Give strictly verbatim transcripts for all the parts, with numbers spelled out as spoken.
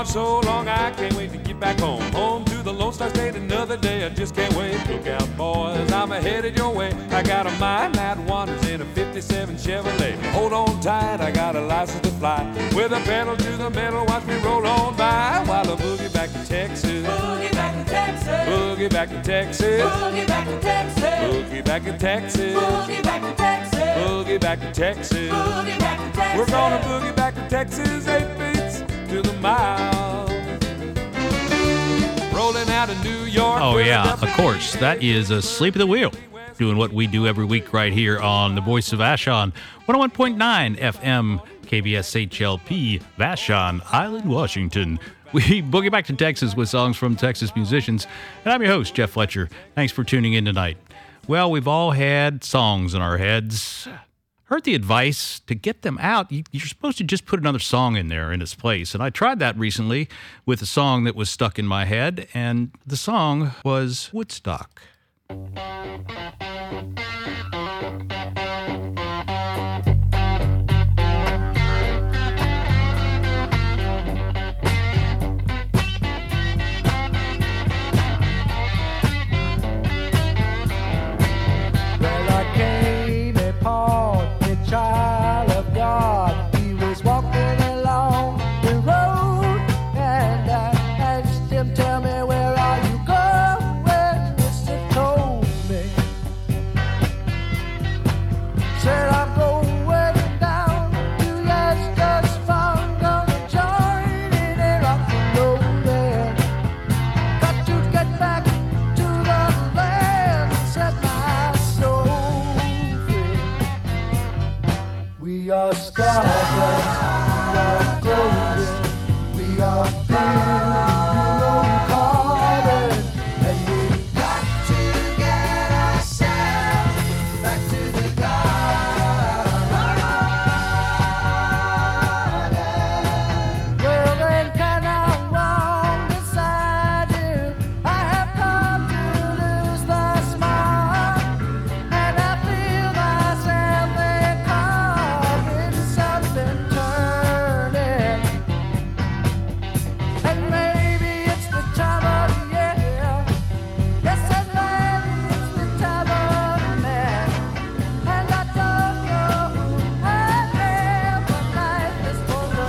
so long, I can't wait to get back home. Home to the Lone Star State, another day, I just can't wait. Look out, boys, I'm headed your way. I got a mind that wanders in a fifty-seven Chevrolet. Hold on tight, I got a license to fly. With a pedal to the metal, watch me roll on by. While I boogie back to Texas. Boogie back to Texas. Boogie back to Texas. Boogie back to Texas. Boogie back to Texas. Boogie back to Texas. Boogie back to Texas. Boogie back to Texas. We're gonna boogie back to Texas, eight beats to the mile. Rolling out of New York. Oh, yeah, of course. That is Asleep at the Wheel, doing what we do every week right here on the Voice of Vashon, one oh one point nine F M, K B S H L P, Vashon Island, Washington. We boogie back to Texas with songs from Texas musicians, and I'm your host, Jeff Fletcher. Thanks for tuning in tonight. Well, we've all had songs in our heads. Heard the advice to get them out, you're supposed to just put another song in there in its place. And I tried that recently with a song that was stuck in my head, and the song was Woodstock. Child of God, he was walking along the road, and I asked him, tell me, where are you going? Mister told me, said I'm going down to Leicester's farm, gonna join in a rock and roll band. Got to get back to the land, set my soul free. We are stardust, we are golden, we are built carbon, and we got to get ourselves back to the garden. Well then, can I wrong beside you? I have come to lose the smile, and I feel myself there coming, something turning. And maybe it's the time of year. Yes, and maybe it's the time of man. And I don't know who I am, but life is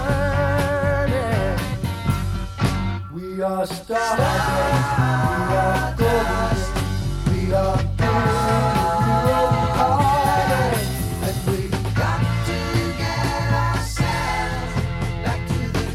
for learning. We are stardust, we are golden, we are built carbon, and we got to get ourselves back to the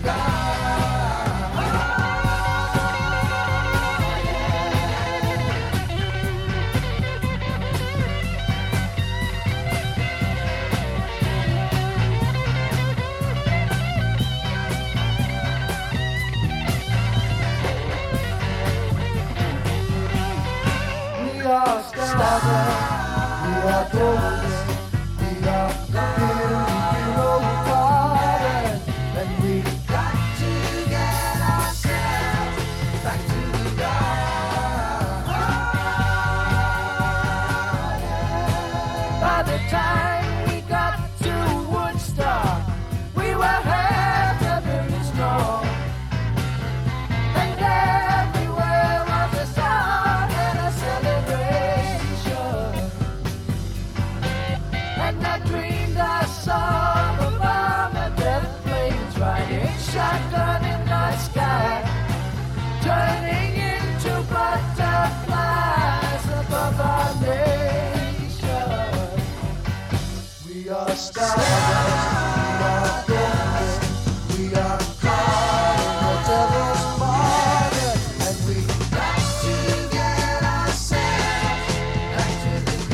We are stardust, we are golden, we are built carbon, and we got to get ourselves back to the garden. By the time we got to Woodstock, we were heavily strong, and everywhere was a song and a celebration. And I dreamed I saw the bomb and death planes riding shotgun in the sky, turning into butterflies above our nation. We are stardust, we are golden, we are caught in the devil's bargain, and we got to get ourselves back to the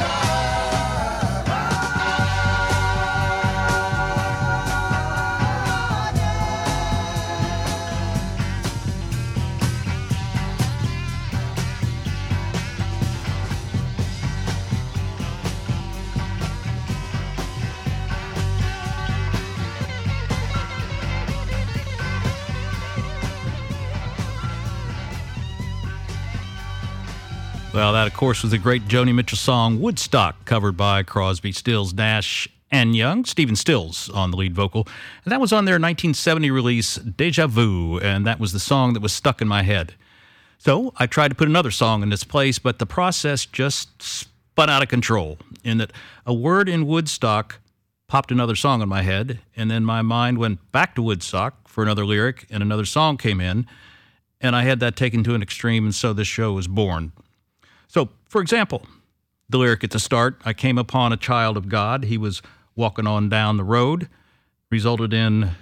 Well, that, of course, was the great Joni Mitchell song Woodstock, covered by Crosby, Stills, Nash, Ann Young, Stephen Stills on the lead vocal. And that was on their nineteen seventy release, Deja Vu, and that was the song that was stuck in my head. So I tried to put another song in its place, but the process just spun out of control in that a word in Woodstock popped another song in my head, and then my mind went back to Woodstock for another lyric, and another song came in, and I had that taken to an extreme, and so this show was born. So, for example, the lyric at the start, I came upon a child of God. He was walking on down the road, resulted in...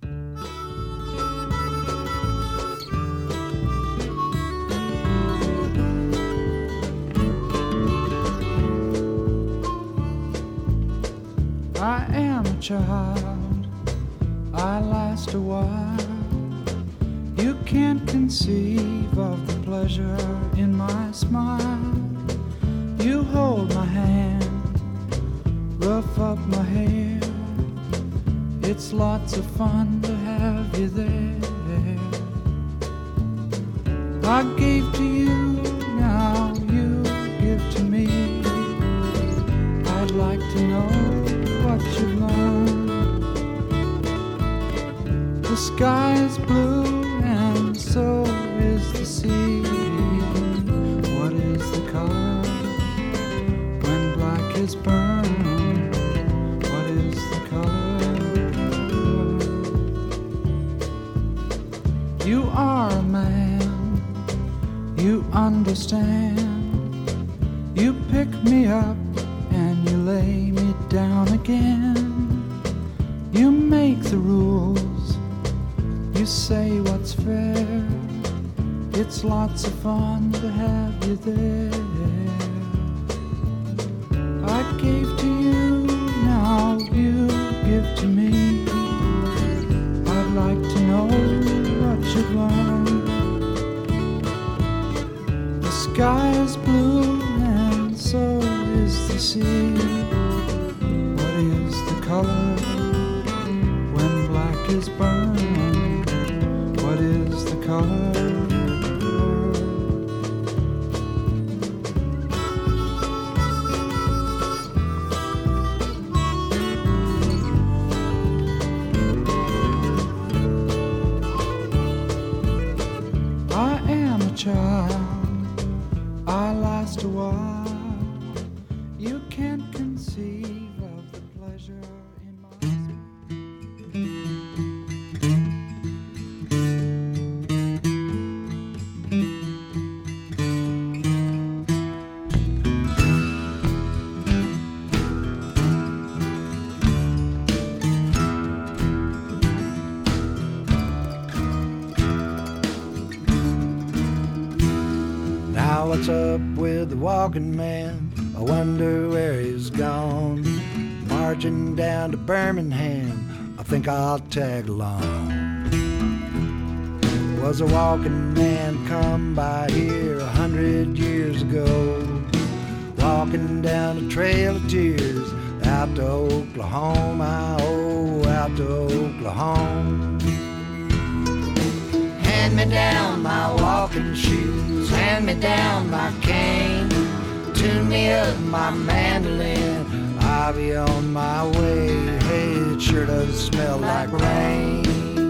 I am a child, I last a while. You can't conceive of the pleasure in my smile. You hold my hand, rough up my hair. It's lots of fun to have you there. I gave to you, now you give to me. I'd like to know what you've learned. The sky is blue and so is the sea. What is the color when black is burned? What is the color? You are a man, you understand. You pick me up and you lay me down again. You make the rules, you say what's fair. It's lots of fun to have you there. I gave to you, now you give to me. I'd like to know what you've learned. The sky is blue and so is the sea. What is the color when black is burned? What is the color? I am a child, I last a while. You can't conceive of the pleasure in my Now what's up with the walking man? I wonder where he's gone. Marching down to Birmingham, I think I'll tag along. Was a walking man come by here a hundred years ago, walking down a trail of tears out to Oklahoma, oh, out to Oklahoma. Hand me down my walking shoes, hand me down my cane, tune me up my mandolin, I'll be on my way. Hey, it sure does smell like rain.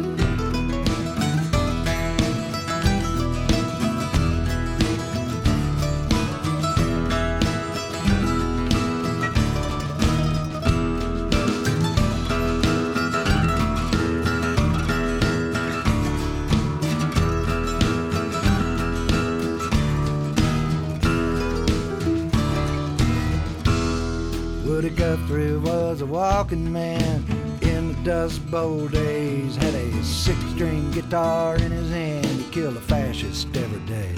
Woody Guthrie was a walking man in the Dust Bowl days. Had a six-string guitar in his hand, he killed a fascist every day.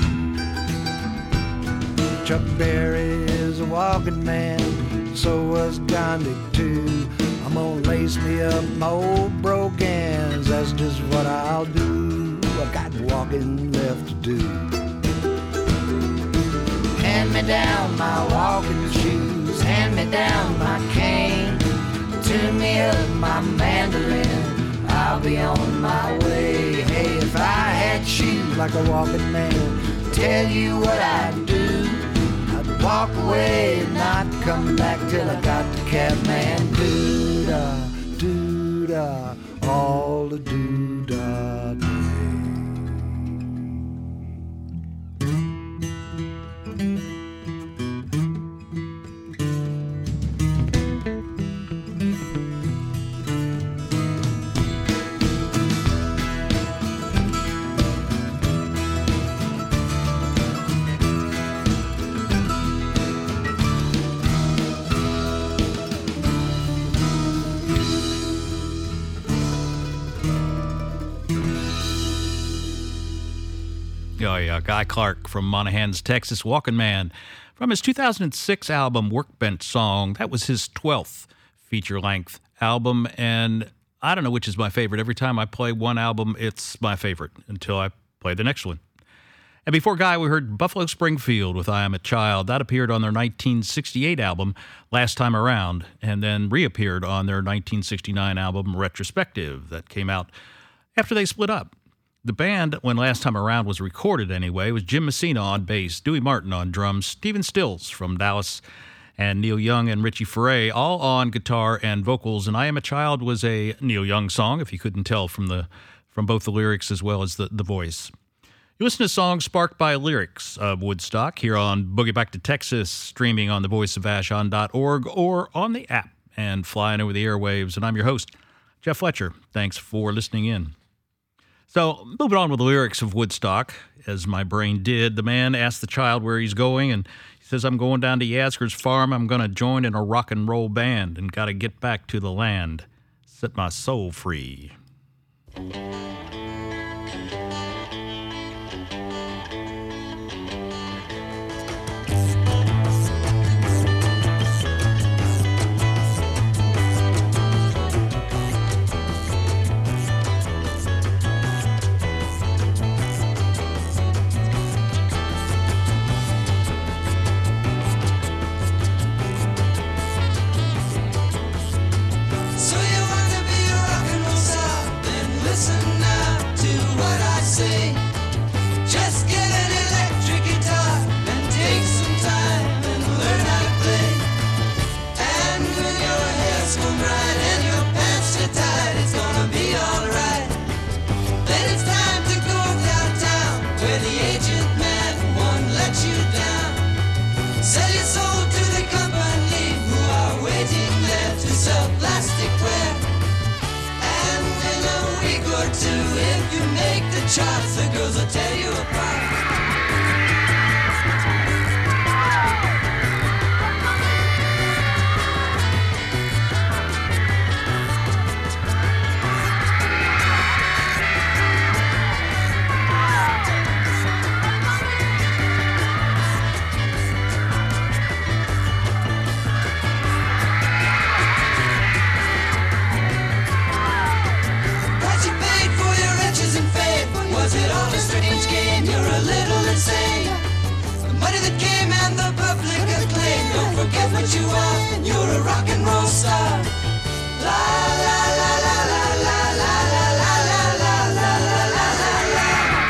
Chuck Berry is a walking man, so was Gandhi too. I'm gonna lace me up my old brogans, that's just what I'll do. I've got walking left to do. Hand me down my walking shoes, hand me down my cane, tune me up my mandolin, I'll be on my way. Hey, if I had shoes like a walking man, tell you what I'd do, I'd walk away and not come back till I got the Catman Blues. called a doodah day. Oh, yeah, Guy Clark from Monahans, Texas, Walking Man. From his two thousand six album, Workbench Song, that was his twelfth feature-length album, and I don't know which is my favorite. Every time I play one album, it's my favorite until I play the next one. And before Guy, we heard Buffalo Springfield with I Am a Child. That appeared on their nineteen sixty-eight album, Last Time Around, and then reappeared on their nineteen sixty-nine album, Retrospective, that came out after they split up. The band, when Last Time Around was recorded anyway, was Jim Messina on bass, Dewey Martin on drums, Stephen Stills from Dallas, and Neil Young and Richie Furay, all on guitar and vocals. And I Am a Child was a Neil Young song, if you couldn't tell from the from both the lyrics as well as the, the voice. You listen to songs sparked by lyrics of Woodstock here on Boogie Back to Texas, streaming on the voice of vashon dot org or on the app and flying over the airwaves. And I'm your host, Jeff Fletcher. Thanks for listening in. So, moving on with the lyrics of Woodstock, as my brain did, the man asks the child where he's going, and he says, I'm going down to Yasgur's farm. I'm going to join in a rock and roll band and got to get back to the land, set my soul free. So you wanna be a rock and roll star? Then listen now to what I say. Just get an electric guitar and take some time and learn how to play. And when your hair's combed right and your pants are tight, it's gonna be alright. Then it's time to go downtown where the agent man won't let you down. Sell your soul to the company who are waiting there to sell plasticware. And in a week or two, if you make the charts, the girls will tear you apart. What you paid for your riches and fame, was it all a strange game? You're a little insane. The money that came and the public acclaim. Don't forget what you are, you're a rock and roll star. La la la la la la la la la la la la la la la.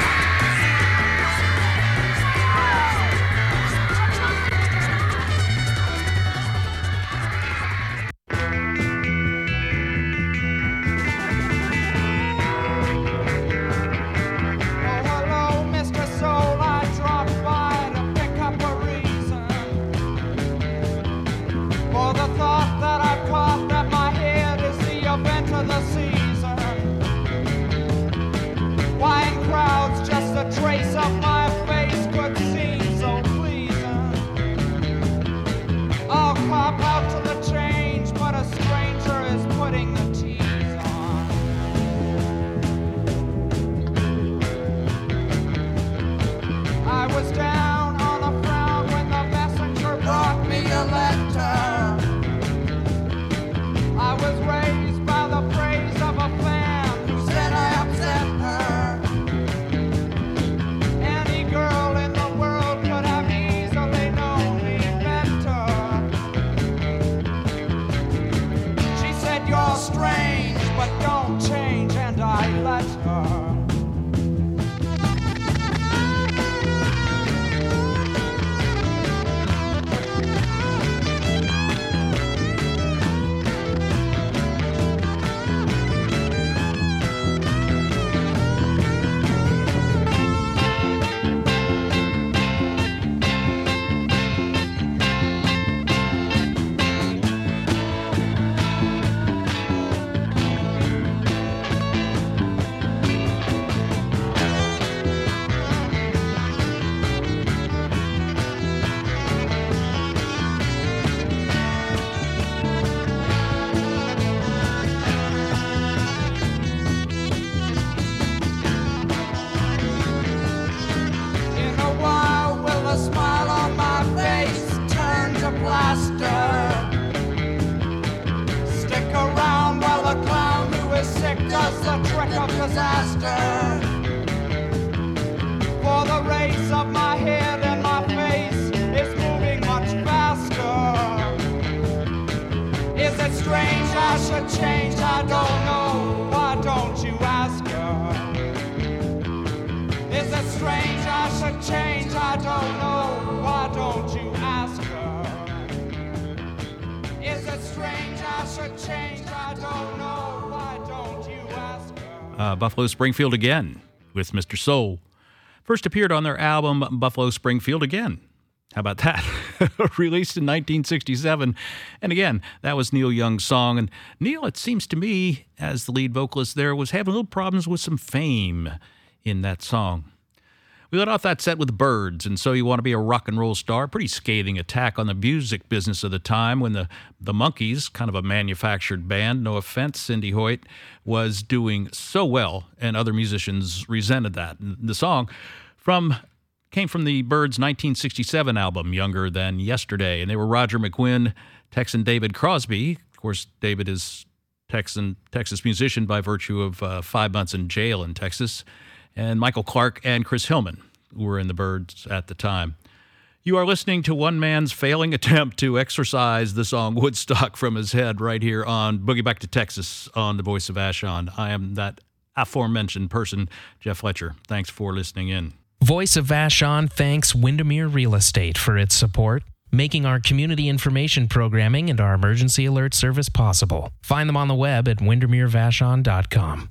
Oh, hello, Mister Soul. I dropped by to pick up a reason for the thought that I've caught that my head is the event of the season. Why in crowds just a trace of my face could seem so pleasing. I'll cop out to the change, but a stranger is putting the tease on. I was down on a frown when the messenger brought me a letter. I was raised by the praise of a fan who said I upset her. Any girl in the world could have easily known me better. She said, you're strange, but don't change, and I let her. disaster. For the race of my head and my face is moving much faster. Is it strange I should change? I don't know. Why don't you ask her? Is it strange I should change? I don't know. Why don't you ask her? Is it strange I should change? I don't know. Why don't you ask her? Uh, Buffalo Springfield Again with Mister Soul. First appeared on their album Buffalo Springfield Again. How about that? Released in nineteen sixty-seven. And again, that was Neil Young's song. And Neil, it seems to me, as the lead vocalist there, was having little problems with some fame in that song. We let off that set with Birds, and So You Want to Be a Rock and Roll Star. Pretty scathing attack on the music business of the time when the, the Monkees, kind of a manufactured band, no offense, Cindy Hoyt, was doing so well, and other musicians resented that. And the song from came from the Birds' nineteen sixty-seven album, Younger Than Yesterday, and they were Roger McGuinn, Texan David Crosby. Of course, David is Texan Texas musician by virtue of uh, five months in jail in Texas, and Michael Clark and Chris Hillman, who were in the Birds at the time. You are listening to one man's failing attempt to exorcise the song Woodstock from his head right here on Boogie Back to Texas on the Voice of Vashon. I am that aforementioned person, Jeff Fletcher. Thanks for listening in. Voice of Vashon thanks Windermere Real Estate for its support, making our community information programming and our emergency alert service possible. Find them on the web at windermere vashon dot com.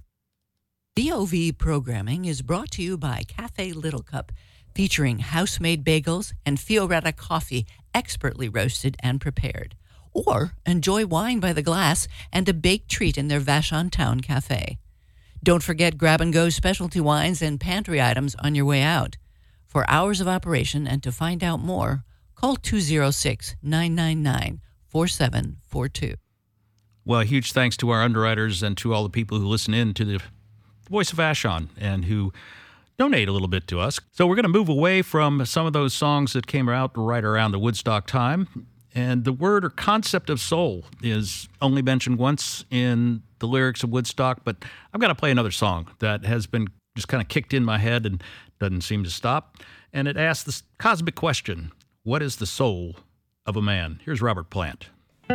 D O V programming is brought to you by Cafe Little Cup, featuring house-made bagels and Fioretta coffee expertly roasted and prepared. Or enjoy wine by the glass and a baked treat in their Vashon Town Cafe. Don't forget grab-and-go specialty wines and pantry items on your way out. For hours of operation and to find out more, call two oh six, nine nine nine, four seven four two. Well, a huge thanks to our underwriters and to all the people who listen in to the Voice of Vashon and who donate a little bit to us. So we're going to move away from some of those songs that came out right around the Woodstock time. And the word or concept of soul is only mentioned once in the lyrics of Woodstock, but I've got to play another song that has been just kind of kicked in my head and doesn't seem to stop. And it asks this cosmic question: what is the soul of a man? Here's Robert Plant.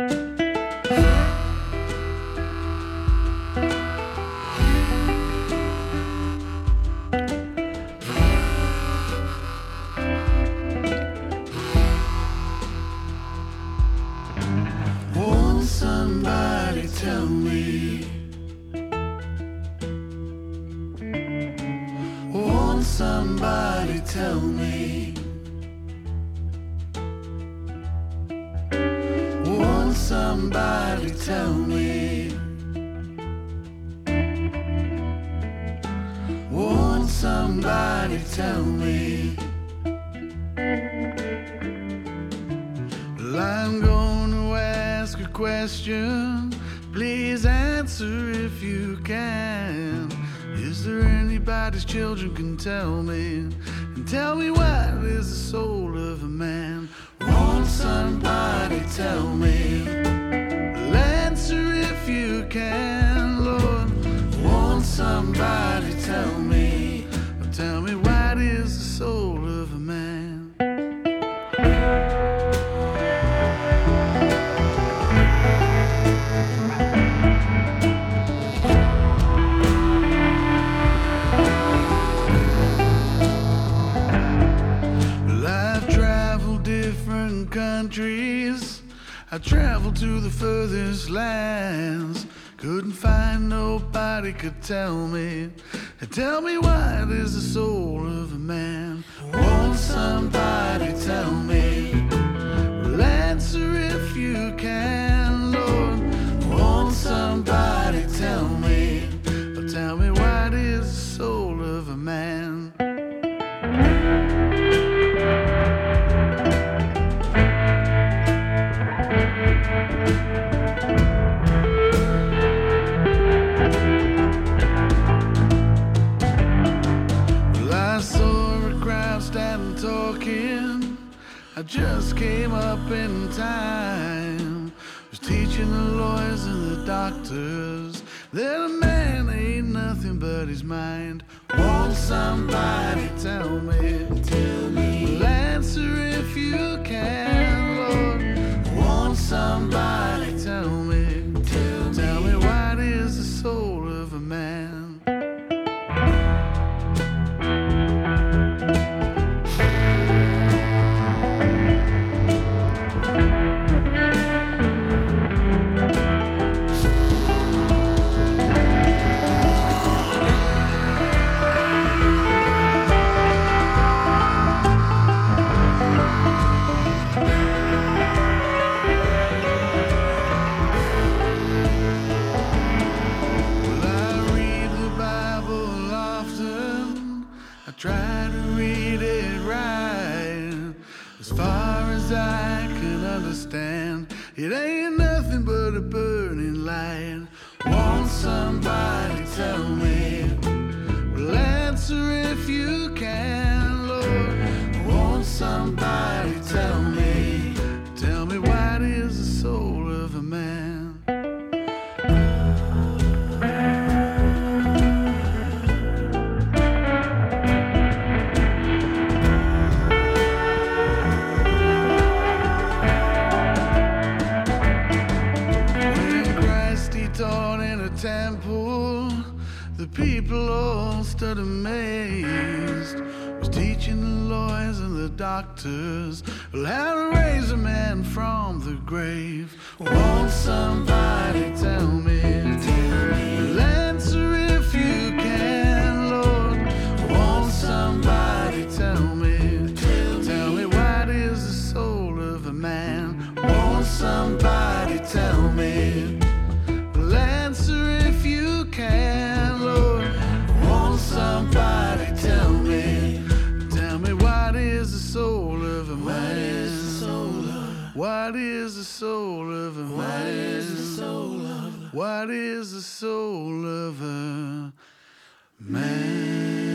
Somebody tell me, won't somebody tell me, won't somebody tell me, won't somebody tell me, well, I'm going to ask a question, please answer if you can. Is there anybody's children can tell me, and tell me what is the soul of a man? Won't somebody tell me? Well, answer if you can, Lord. Won't somebody tell me? Well, tell me what is the soul of a man? Countries, I traveled to the furthest lands, couldn't find nobody could tell me, tell me what is the soul of a man? Won't somebody tell me? Well, answer if you can, Lord. Won't somebody tell me? Well, tell me what is the soul of a man? I just came up in time, was teaching the lawyers and the doctors that a man ain't nothing nothing but his mind. Won't somebody tell me? Tell me. Well, answer if you can, Lord. Won't somebody tell me? Tell, tell me what is the soul of a man? Try to read it right, as far as I can understand. It ain't nothing but a burning light. Won't somebody tell me? Well, answer if you can, Lord. Won't somebody tell me? Tell me what is the soul of a man? Temple, the people all stood amazed. Was teaching the lawyers and the doctors, well, how to raise a man from the grave. Won't somebody tell me? Well, answer if you can, Lord. Won't somebody tell me? Tell me what is the soul of a man? Won't somebody tell me? Answer if you can, Lord. Won't somebody tell me? Tell me what is the soul of a man? What is the soul of a man? What is the soul of? What is the soul of a man?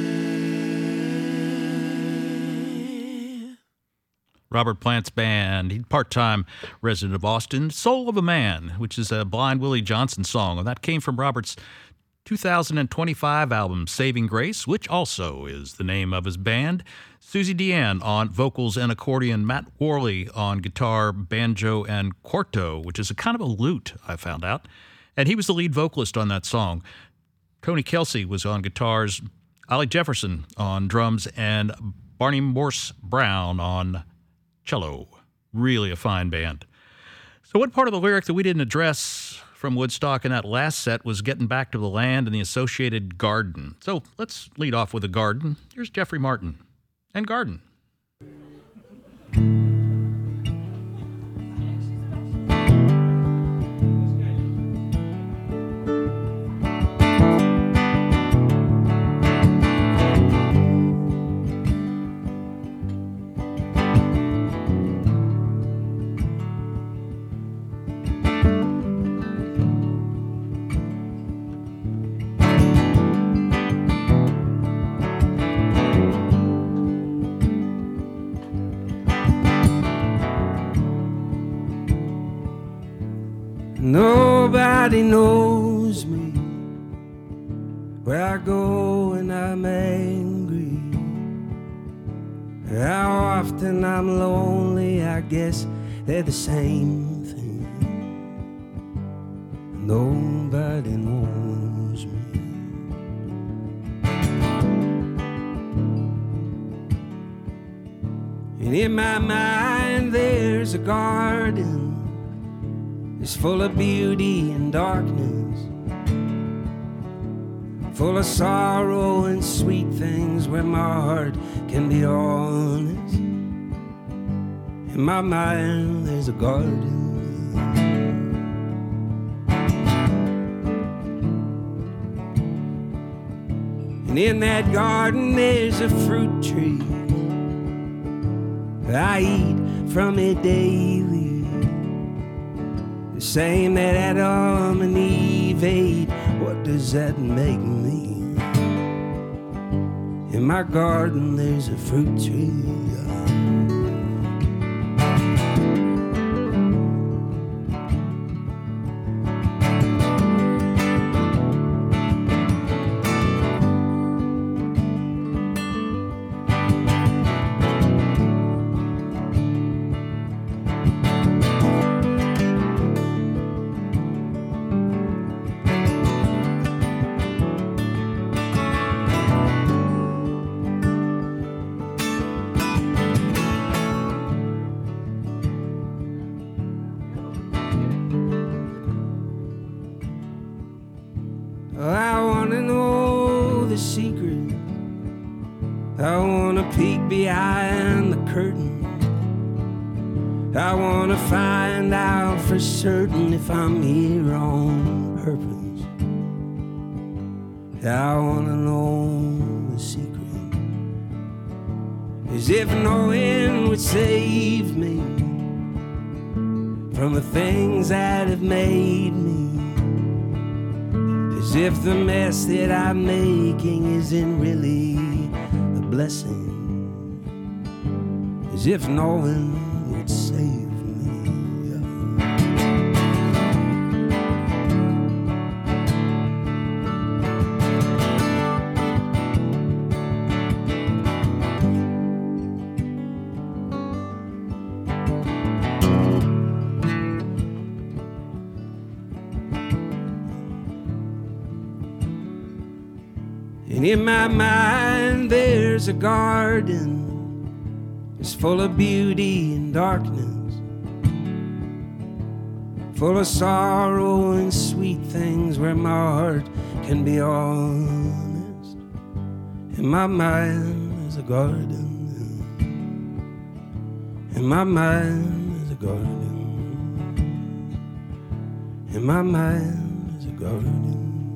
Robert Plant's band. He's part-time resident of Austin. Soul of a Man, which is a Blind Willie Johnson song. And that came from Robert's two thousand twenty-five album, Saving Grace, which also is the name of his band. Susie Deanne on vocals and accordion. Matt Worley on guitar, banjo, and quarto, which is a kind of a lute, I found out. And he was the lead vocalist on that song. Tony Kelsey was on guitars. Ollie Jefferson on drums. And Barney Morse Brown on cello. Really a fine band. So what part of the lyric that we didn't address from Woodstock in that last set was getting back to the land and the associated garden? So let's lead off with a garden. Here's Jeffrey Martin and Garden. Nobody knows me, where I go when I'm angry, how often I'm lonely. I guess they're the same thing. Nobody knows me. And in my mind there's a garden. It's full of beauty and darkness, full of sorrow and sweet things where my heart can be honest. In my mind there's a garden. And in that garden there's a fruit tree. I eat from it daily, the same that Adam and Eve ate. What does that make me? In my garden there's a fruit tree. I wanna know the secret. I wanna peek behind the curtain. I wanna find out for certain if I'm here on purpose. I wanna know the secret. As if knowing would save me from the things that have made me. As if the mess that I'm making isn't really a blessing. As if knowing would save me. And in my mind there's a garden. It's full of beauty and darkness, full of sorrow and sweet things where my heart can be honest. In my mind there's a garden. In my mind there's a garden. In my mind there's a garden.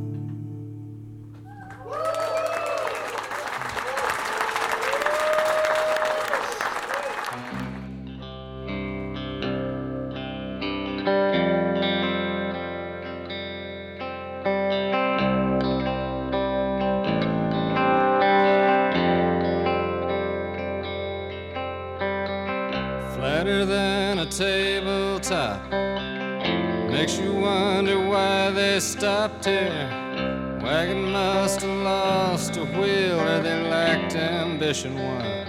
Flatter than a tabletop, makes you wonder why they stopped here. Wagon must have lost a wheel, or they lacked ambition one.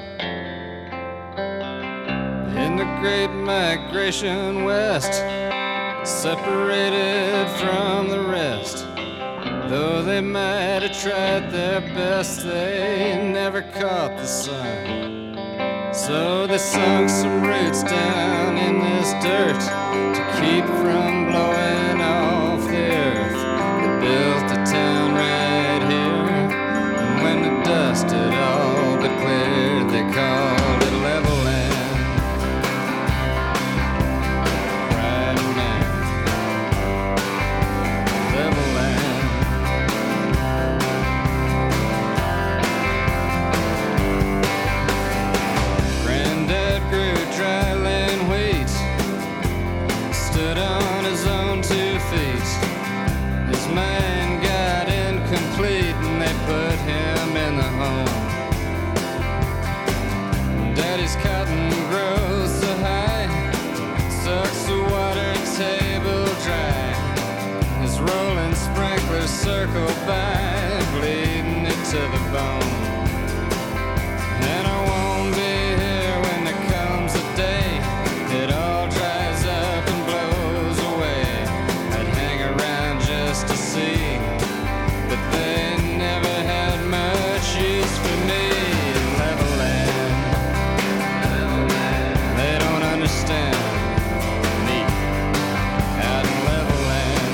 In the great migration west, separated from the rest, though they might have tried their best, they never caught the sun. So they sunk some roots down in this dirt to keep from blowing off the earth. They built a town right here, and when the dust had all but cleared, they called it Level Land. Right now, Level Land. Granddad grew dry land wheat, stood on his own two feet. His mind got incomplete and they put him in the home. Daddy's cotton grows so high, sucks the water table dry. His rolling sprinklers circle by, bleeding it to the bone. And I won't be here when there comes a day it all dries up and blows away. I'd hang around just to see, but they never had much use for me. Level Land, they don't understand me out in Level Land.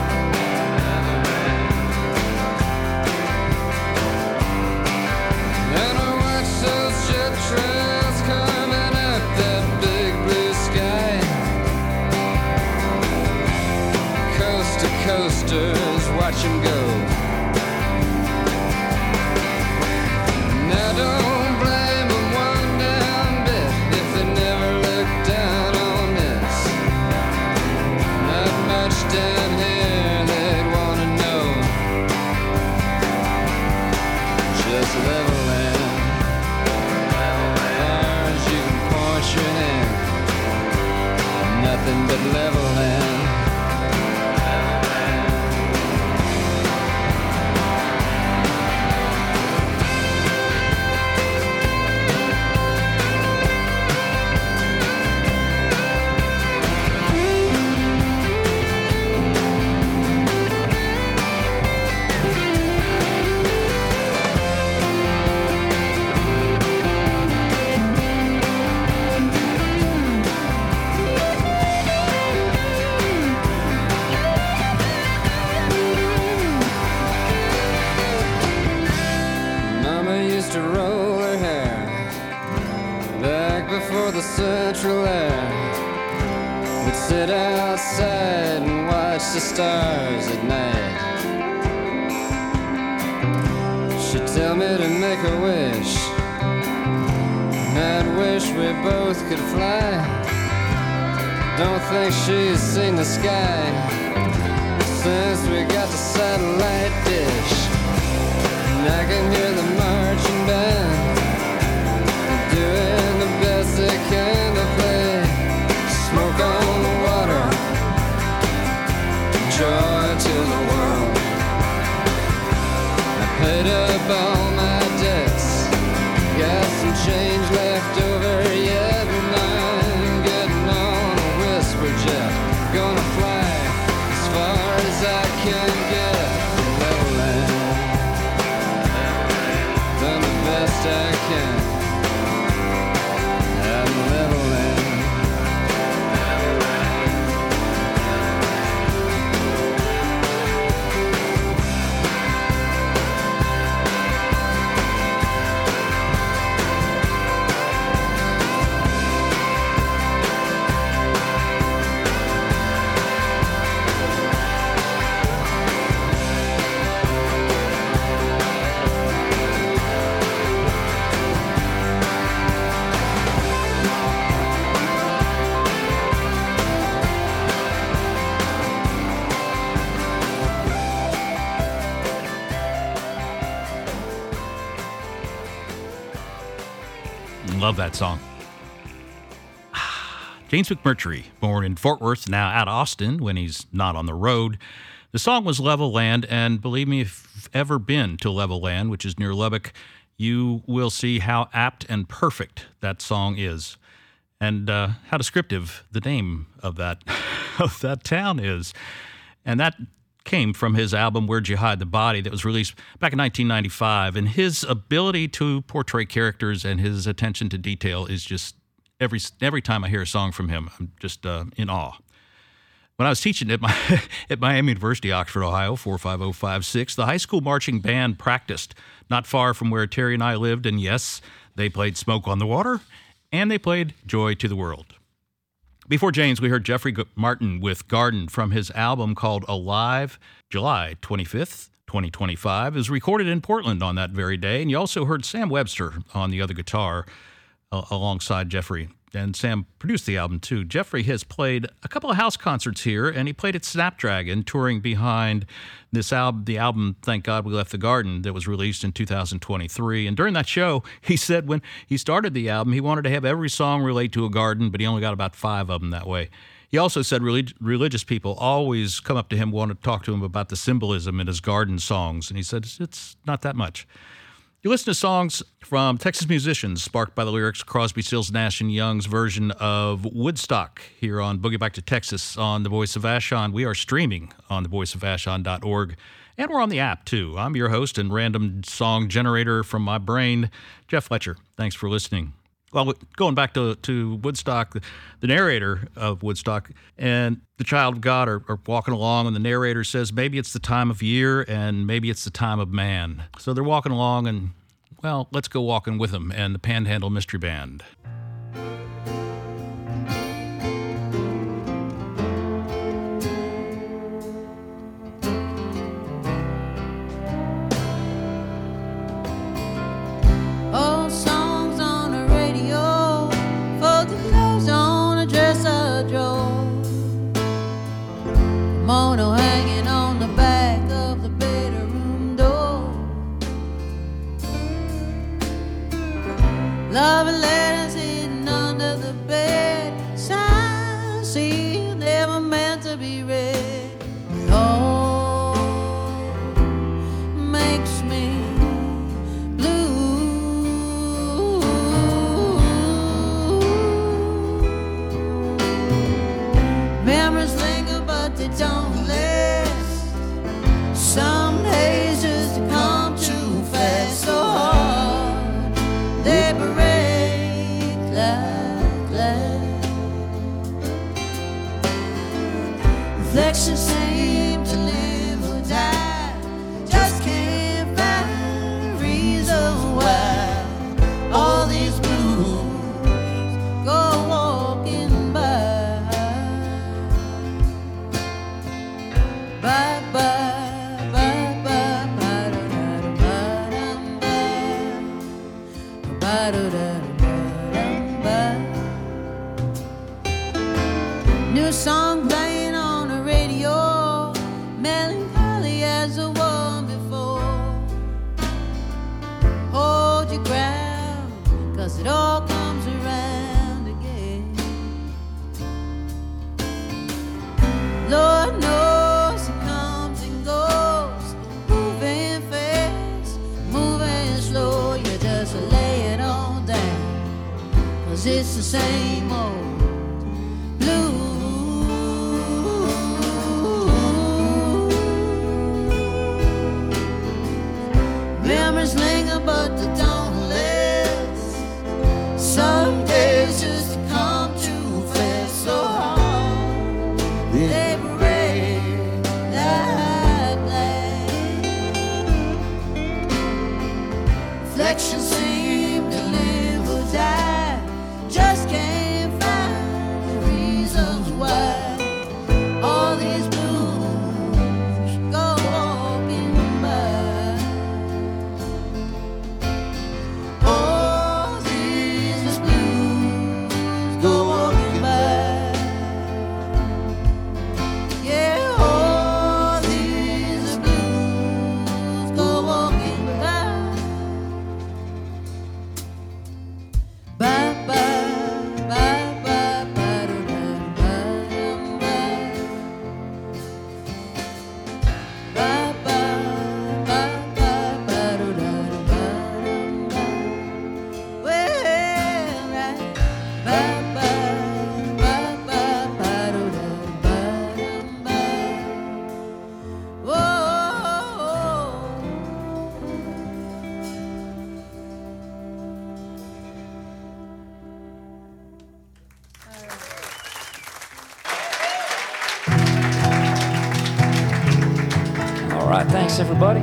And I watch those jet trails coming up that big blue sky. Coast to coasters, watch 'em go. Now don't blame 'em one damn bit if they never look down on this. Not much down here they'd wanna know. Just Level Land, far as you can point your hand. Nothing but Level Land. for the central air. We'd sit outside and watch the stars at night. She'd tell me to make a wish, and I'd wish we both could fly. Don't think she's seen the sky since we got the satellite dish. And I can hear the marching band doing the best they can to play Smoke on the Water, joy to the world. I paid up all my debts, got some change left over yet, and I'm getting on a whisper jet, gonna fly as far as I can get to Level Land. Done the best I can at Level Land. Love that song. James McMurtry, born in Fort Worth, now out of Austin when he's not on the road. The song was Level Land, and believe me, if you've ever been to Level Land, which is near Lubbock, you will see how apt and perfect that song is, and uh, how descriptive the name of that of that town is. And that came from his album Where'd You Hide the Body that was released back in nineteen ninety-five. And his ability to portray characters and his attention to detail is just, every every time I hear a song from him, I'm just uh, in awe. When I was teaching at, my, at Miami University, Oxford, Ohio, four five oh five six, the high school marching band practiced not far from where Terry and I lived. And yes, they played Smoke on the Water, and they played Joy to the World. Before James, we heard Jeffrey Martin with Garden from his album called Alive, July twenty-fifth, twenty twenty-five. It was recorded in Portland on that very day. And you also heard Sam Webster on the other guitar uh, alongside Jeffrey. And Sam produced the album, too. Jeffrey has played a couple of house concerts here, and he played at Snapdragon, touring behind this album, the album, Thank God We Left the Garden, that was released in two thousand twenty-three. And during that show, he said when he started the album, he wanted to have every song relate to a garden, but he only got about five of them that way. He also said relig- religious people always come up to him, want to talk to him about the symbolism in his garden songs, and he said it's, it's not that much. You listen to songs from Texas musicians sparked by the lyrics of Crosby, Stills, Nash and Young's version of Woodstock here on Boogie Back to Texas on The Voice of Vashon. We are streaming on the voice of vashon dot org, and we're on the app, too. I'm your host and random song generator from my brain, Jeff Fletcher. Thanks for listening. Well, going back to, to Woodstock, the narrator of Woodstock and the child of God are, are walking along, and the narrator says, maybe it's the time of year and maybe it's the time of man. So they're walking along, and, well, let's go walking with them and the Panhandle Mystery Band. Old songs on the radio, folks clothes on a dresser drawer, kimono hanging on the back of the bedroom door, love letters hidden under the bed, signs sealed, never meant to be read. Oh, makes me memories linger, but they don't last. Some days just come too fast, so hard they break like glass. Reflections seem to live or die, just can't find a reason why all these blues go it's the same old blues. Memories linger, but they don't last. Some days just come too fast, so hard they break like glass. Reflections seem to live or die. Just can't find the reasons why all these blues go walking by. All these blues go walking by. Yeah, all these blues go walking by. Bye bye bye bye bye do dum bye bye bye bye bye bye do dum bye. Well, right. Bye bye bye bye bye do dum bye. Whoa. All right, thanks everybody.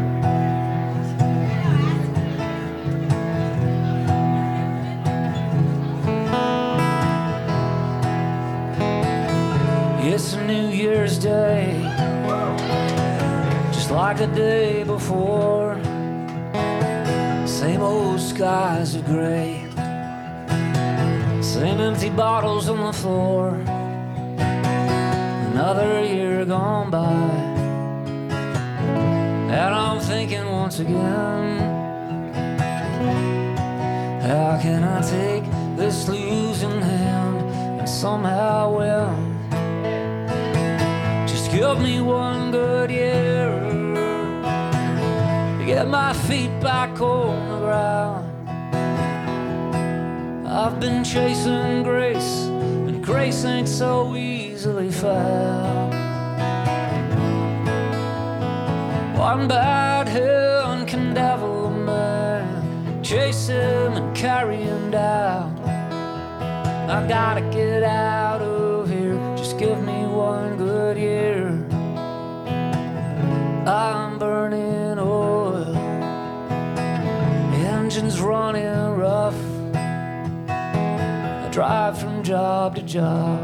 It's a New Year's Day, just like the day before. Same old skies are gray, same empty bottles on the floor. Another year gone by, and I'm thinking once again, how can I take this losing hand and somehow win? Just give me one good year to get my feet back on the ground. I've been chasing grace, and grace ain't so easily found. One bad hand can devil a man, chase him and carry him down. I gotta get out of here, just give me one good year. I'm burning oil, engine's running rough. I drive from job to job,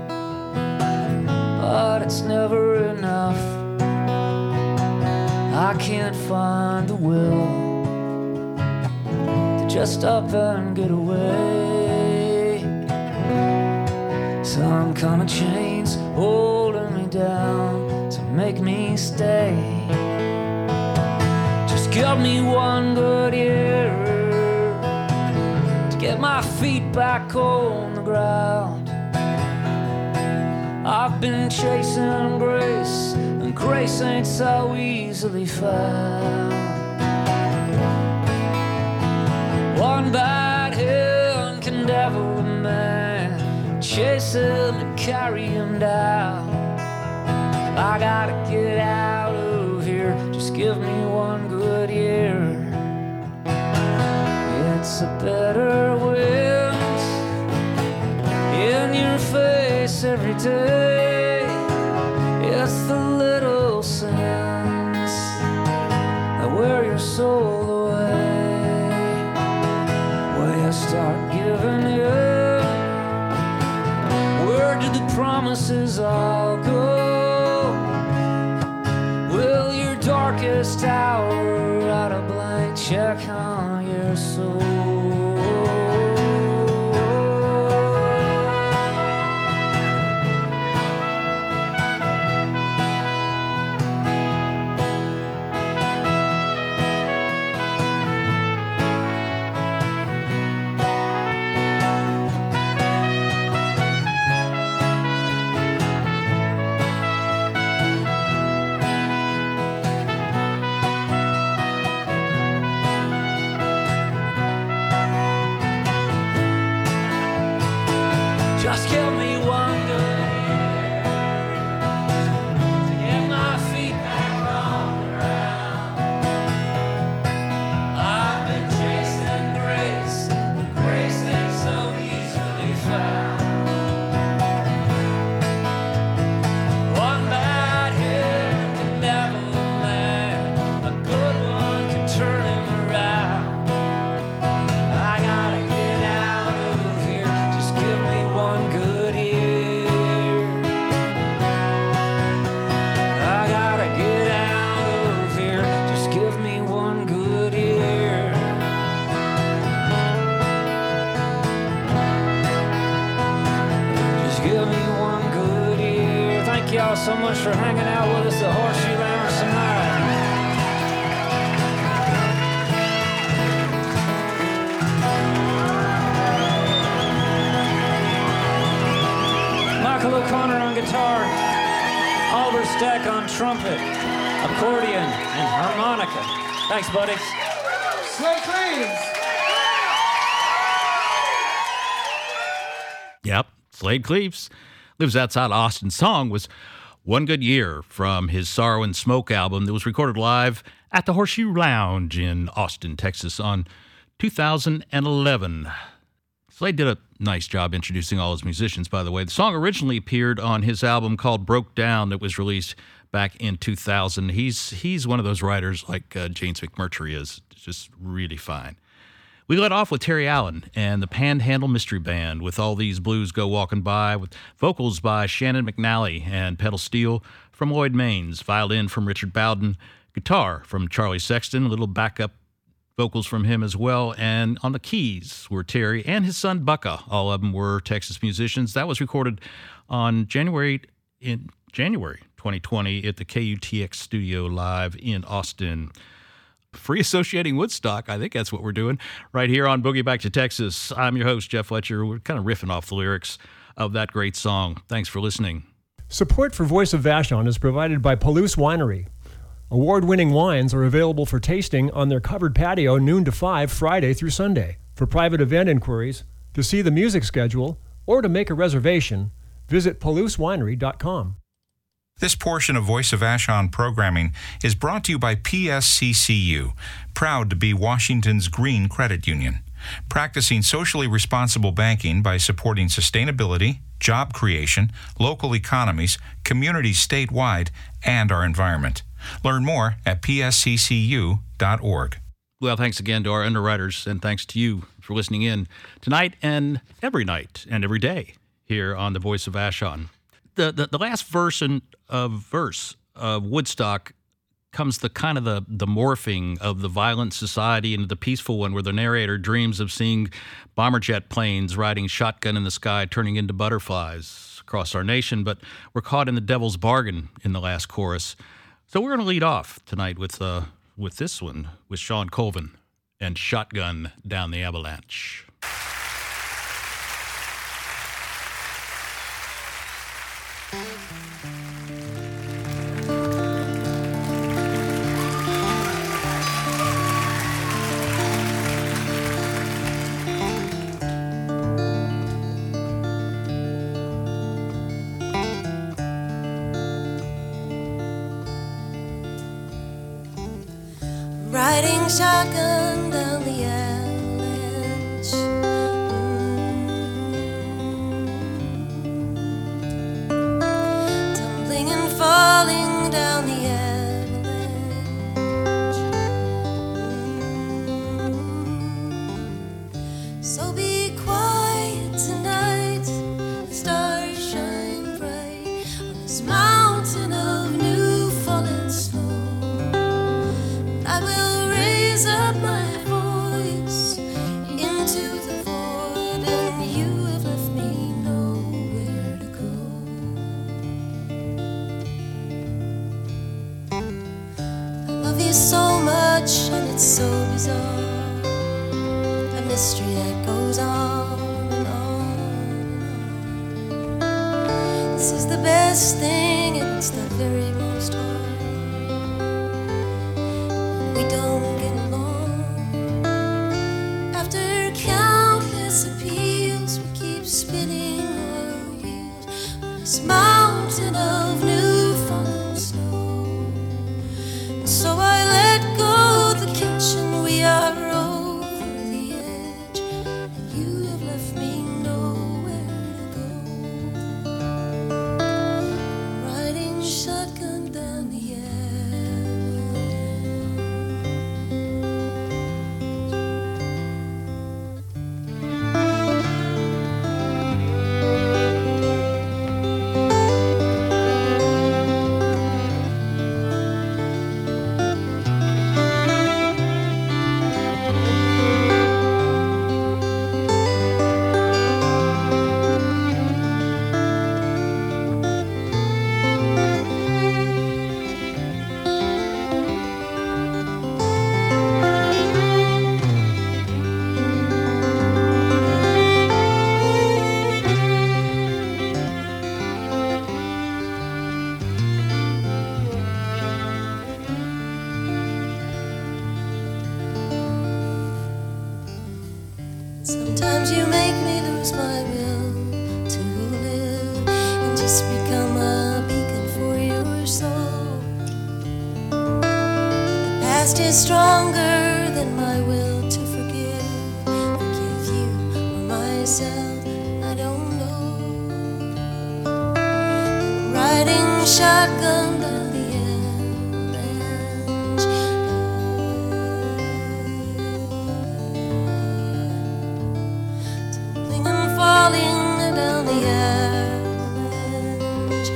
but it's never enough. I can't find the will to just up and get away. Some kind of chains holding me down to make me stay. Just give me one good year to get my feet back on the ground. I've been chasing grace, and grace ain't so easily found. One bad hand can devil a man, chase him and carry him down. I gotta get out of here, just give me one good year. It's a better wind in your face every day. It's the little sins that wear your soul away. When you start giving in, where did the promises all go? Will your darkest hour write a blank check on your soul? Just give me one good year to get my feet back on the ground. I've been chasing grace, but grace ain't so easily found. One bad hit can never land, a good one can turn him around. I gotta get out of here, just give me one good year. I gotta get out of here, just give me one good year. Just give me one good year. Thank y'all so much for hanging out with us at Horseshoe Lounge tonight. Michael O'Connor on guitar, Oliver Stack on trumpet, accordion, and harmonica. Thanks, buddy. Slate Cleaves. Yep, Slade Cleaves lives outside Austin. Song was One Good Year from his Sorrow and Smoke album that was recorded live at the Horseshoe Lounge in Austin, Texas on two thousand eleven. Slade did a nice job introducing all his musicians, by the way. The song originally appeared on his album called Broke Down that was released back in two thousand. He's he's one of those writers like uh, James McMurtry is, just really fine. We let off with Terry Allen and the Panhandle Mystery Band with All These Blues Go Walking By, with vocals by Shannon McNally and pedal steel from Lloyd Maines, violin from Richard Bowden, guitar from Charlie Sexton, a little backup vocals from him as well, and on the keys were Terry and his son Bucka. All of them were Texas musicians. That was recorded on January in January twenty twenty at the K U T X studio live in Austin. Free associating Woodstock, I think that's what we're doing right here on Boogie Back to Texas. I'm your host, Jeff Fletcher. We're kind of riffing off the lyrics of that great song. Thanks for listening. Support for Voice of Vashon is provided by Palouse Winery. Award-winning wines are available for tasting on their covered patio noon to five Friday through Sunday. For private event inquiries, to see the music schedule, or to make a reservation, visit palouse winery dot com. This portion of Voice of Vashon programming is brought to you by P S C C U, proud to be Washington's green credit union, practicing socially responsible banking by supporting sustainability, job creation, local economies, communities statewide, and our environment. Learn more at p s c c u dot org. Well, thanks again to our underwriters, and thanks to you for listening in tonight and every night and every day here on the Voice of Vashon. The, the the last verse and of verse of Woodstock comes the kind of the, the morphing of the violent society into the peaceful one, where the narrator dreams of seeing bomber jet planes riding shotgun in the sky, turning into butterflies across our nation. But we're caught in the devil's bargain in the last chorus. So we're going to lead off tonight with uh, with this one, with Sean Colvin and Shotgun Down the Avalanche. Riding shotgun down the avalanche. Mm. Tumbling and falling down the avalanche. Mm. So be quiet tonight. The stars shine bright on this mountain of new fallen snow. I will raise up my voice into the void, and you have left me nowhere to go. I love you so much, and it's so bizarre, a mystery that goes on and on. This is the best thing, and it's the very most hard. We don't get along. After countless appeals, we keep spinning our let go of the kitchen. We are over the edge, and you have left me nowhere to go. Riding shotgun down the Sometimes you make me lose my will to live and just become a beacon for your soul. The past is stronger than my will to forgive, forgive you or myself, I don't know. Riding shotgun down the avalanche. And falling down the avalanche.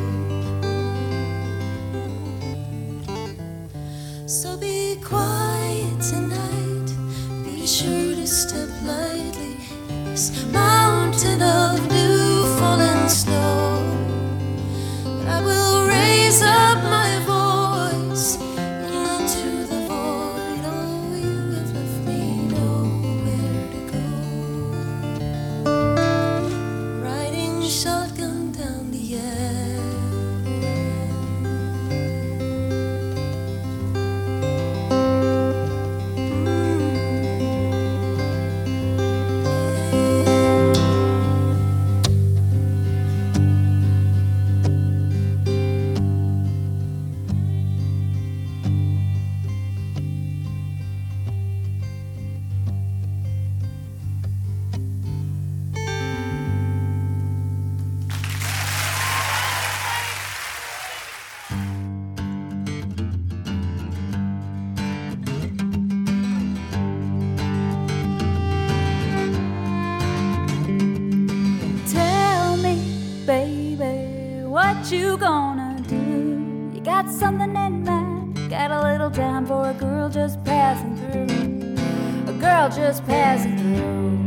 So be quiet tonight. Be sure to step lightly in this mountain of new fallen snow. I will raise up my voice into the void. Oh, you have left me nowhere to go. Riding shotgun down the Tell me, baby, what you gonna do? You got something in mind? Got a little time for a girl just passing through? A girl just passing through.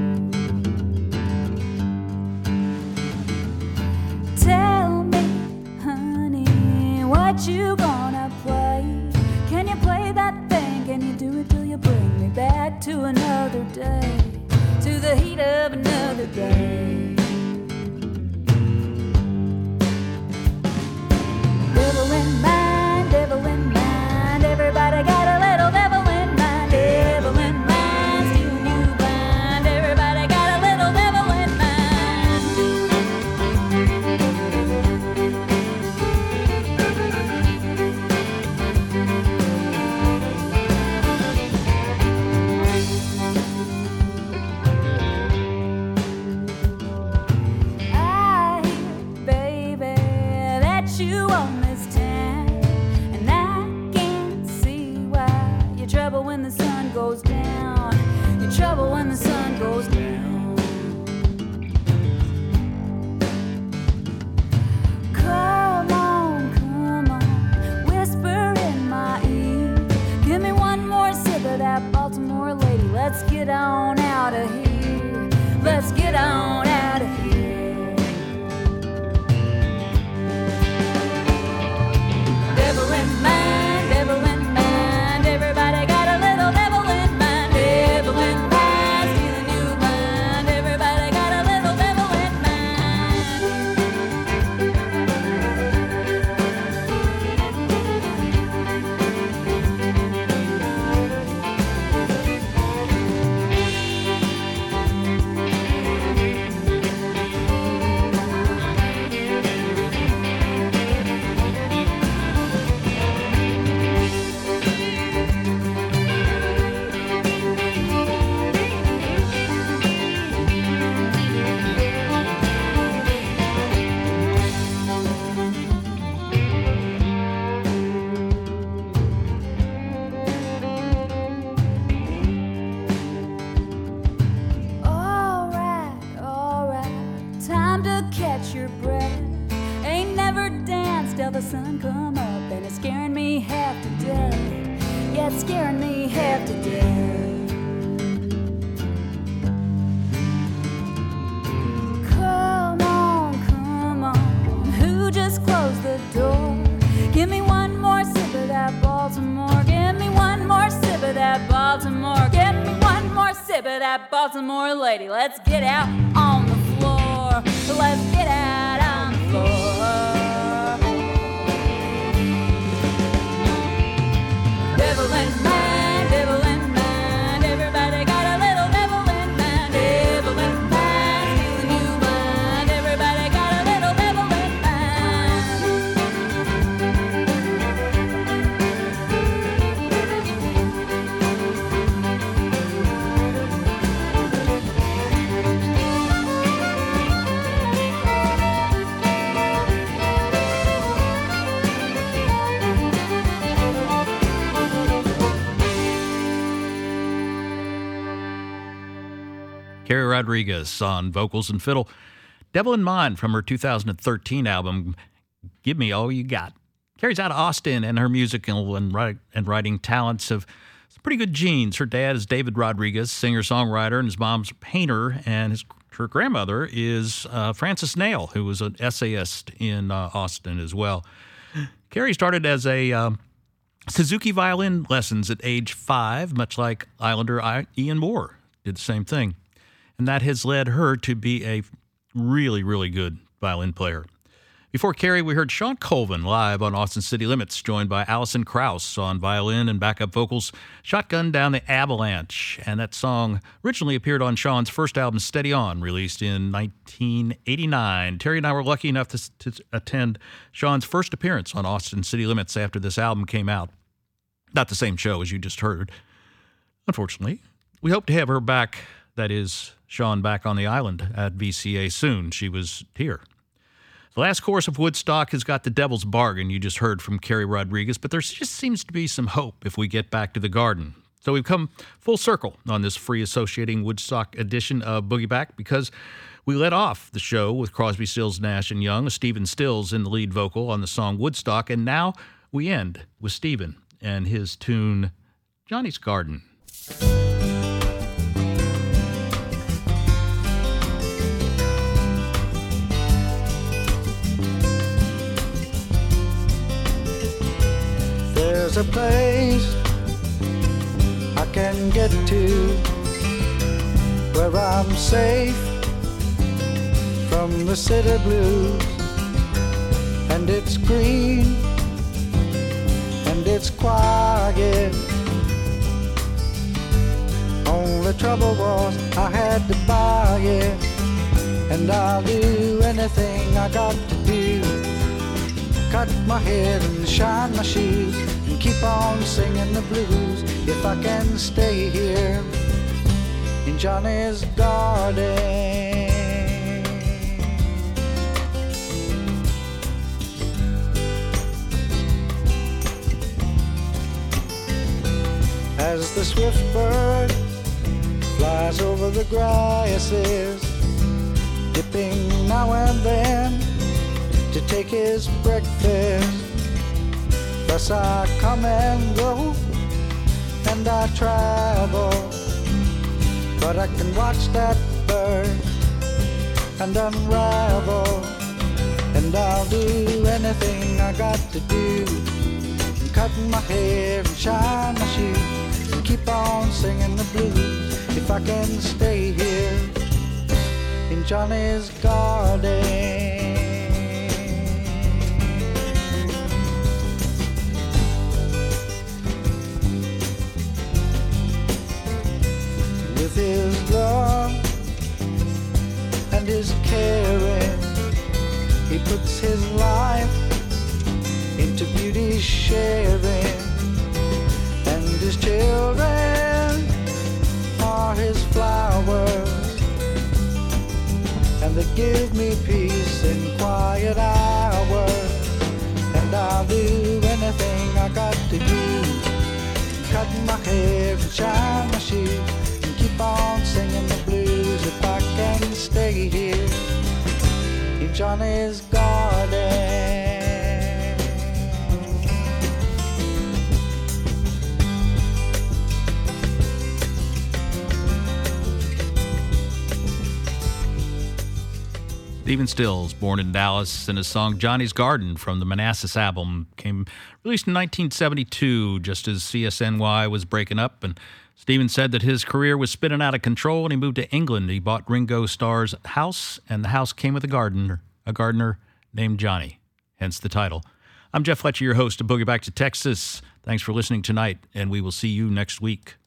Tell me, honey, what you gonna play? Can you play that thing? Can you do it till you bring me back to another day? To the heat of another day. Devil in mind, devil in mind. Everybody got a little devil in mind. Devil in mind, stealing you blind. Everybody got a little devil in I hear, baby, that you own this town, and I can't see why you're trouble when the sun goes down. You're trouble when the sun goes down. Come on, come on, whisper in my ear. Give me one more sip of that Baltimore lady. Let's get on out of here. Let's get on out of here. Devil in mind, devil in mind. Everybody got a little devil in mind. Devil in mind, stealing you blind. Everybody got a little devil in mind. sun come up and it's scaring me half to death. Yeah, it's scaring me half to death. Come on, come on, who just closed the door? Give me one more sip of that Baltimore. Give me one more sip of that Baltimore. Give me one more sip of that Baltimore lady. Let's get out on the floor. Let's get out on the floor. Devil in mind, devil in mind. Everybody got a little devil in mind. Devil in mind, stealing you mind. Everybody got a little devil in Carrie Rodriguez on vocals and fiddle. Devil in Mind from her two thousand thirteen album, Give Me All You Got. Carrie's out of Austin, and her musical and, write, and writing talents have some pretty good genes. Her dad is David Rodriguez, singer-songwriter, and his mom's a painter, and his, her grandmother is uh, Frances Nail, who was an essayist in uh, Austin as well. Carrie started as a um, Suzuki violin lessons at age five, much like Islander I, Ian Moore did the same thing. And that has led her to be a really, really good violin player. Before Carrie, we heard Sean Colvin live on Austin City Limits, joined by Allison Krauss on violin and backup vocals, Shotgun Down the Avalanche. And that song originally appeared on Sean's first album, Steady On, released in nineteen eighty-nine. Terry and I were lucky enough to, to attend Sean's first appearance on Austin City Limits after this album came out. Not the same show as you just heard, unfortunately. We hope to have her back, that is, Sean back on the island at V C A soon. She was here. The last chorus of Woodstock has got the Devil's Bargain you just heard from Carrie Rodriguez, but there just seems to be some hope if we get back to the garden. So we've come full circle on this free associating Woodstock edition of Boogie Back because we let off the show with Crosby, Stills, Nash and Young, Stephen Stills in the lead vocal on the song Woodstock, and now we end with Stephen and his tune Johnny's Garden. There's a place I can get to where I'm safe from the city blues, and it's green and it's quiet. Only trouble was I had to buy it, and I'll do anything I got to do. Cut my hair and shine my shoes and keep on singing the blues if I can stay here in Johnny's garden. As the swift bird flies over the grasses, dipping now and then to take his breakfast. Thus I come and go, and I travel, but I can watch that bird and unravel, and I'll do anything I got to do, and cut my hair and shine my shoes, and keep on singing the blues if I can stay here in Johnny's garden. With his love and his caring, he puts his life into beauty sharing, and his children are his flowers, and they give me peace in quiet hours, and I'll do anything I got to do, cut my hair and shine my shoes, keep on singing the blues if I can stay here in Johnny's garden. Stephen Stills, born in Dallas, and his song Johnny's Garden from the Manassas album came released in nineteen seventy-two, just as C S N Y was breaking up. And Stephen said that his career was spinning out of control, and he moved to England. He bought Ringo Starr's house, and the house came with a gardener, a gardener named Johnny, hence the title. I'm Jeff Fletcher, your host of Boogie Back to Texas. Thanks for listening tonight, and we will see you next week.